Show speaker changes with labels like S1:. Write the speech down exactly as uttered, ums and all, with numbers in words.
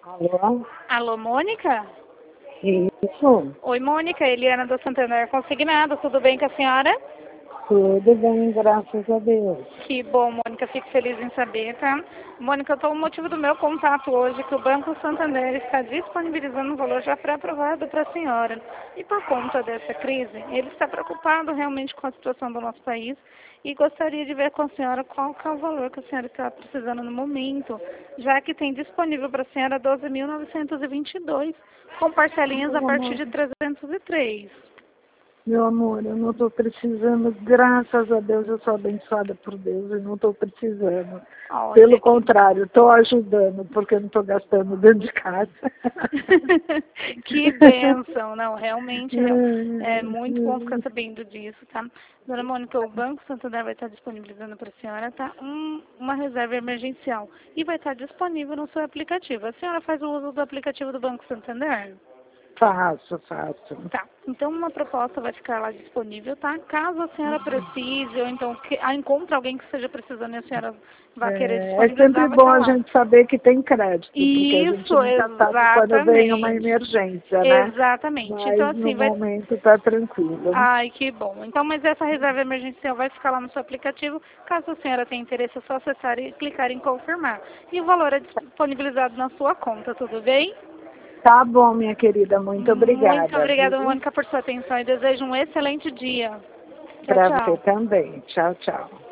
S1: Alô?
S2: Alô, Mônica?
S1: Isso,
S2: Oi, Mônica, Eliana do Santander Consignado, tudo bem com a senhora?
S1: tudo bem, graças a Deus.
S2: Que bom, Mônica, fico feliz em saber, tá? Mônica, eu tô, o motivo do meu contato hoje é que o Banco Santander está disponibilizando um valor já pré-aprovado para a senhora. E por conta dessa crise, ele está preocupado realmente com a situação do nosso país e gostaria de ver com a senhora qual que é o valor que a senhora está precisando no momento, já que tem disponível para a senhora doze mil novecentos e vinte e dois, com parcelinhas a
S1: Meu
S2: partir
S1: amor,
S2: de trezentos e três.
S1: meu amor, eu não estou precisando, graças a Deus, eu sou abençoada por Deus, eu não estou precisando.
S2: Olha
S1: Pelo
S2: que
S1: contrário, estou ajudando, porque eu não estou gastando dentro de casa.
S2: Que bênção, não, realmente é, é muito bom ficar sabendo disso, tá? Dona Mônica, o Banco Santander vai estar disponibilizando para a senhora, tá? Um, uma reserva emergencial e vai estar disponível no seu aplicativo. A senhora faz o uso do aplicativo do Banco Santander?
S1: Faço, faço.
S2: Tá, então uma proposta vai ficar lá disponível, tá? Caso a senhora precise, ou então que, ah, encontre alguém que esteja precisando e a senhora vai querer
S1: É, é sempre
S2: disponibilizar, vai
S1: bom
S2: estar
S1: a
S2: lá.
S1: gente saber que tem crédito, porque a gente
S2: Isso,
S1: nunca sabe quando vem uma
S2: exatamente.
S1: emergência, né?
S2: Exatamente. Então,
S1: Mas no
S2: assim, vai.
S1: momento está tranquilo.
S2: Ai, que bom. Então, mas essa reserva emergencial vai ficar lá no seu aplicativo. Caso a senhora tenha interesse, é só acessar e clicar em confirmar. E o valor é disponibilizado na sua conta, tudo bem?
S1: Tá bom, minha querida, muito
S2: Muito
S1: obrigada,
S2: obrigada,
S1: viu?
S2: Mônica, por sua atenção e desejo um excelente dia. Tchau,
S1: Para você
S2: tchau.
S1: também. Tchau, tchau.